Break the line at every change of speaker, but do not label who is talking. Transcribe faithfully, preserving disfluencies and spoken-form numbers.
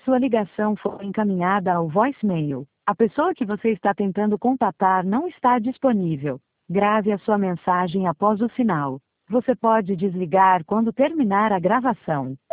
Sua ligação foi encaminhada ao voicemail. A pessoa que você está tentando contatar não está disponível. Grave a sua mensagem após o sinal. Você pode desligar quando terminar a gravação.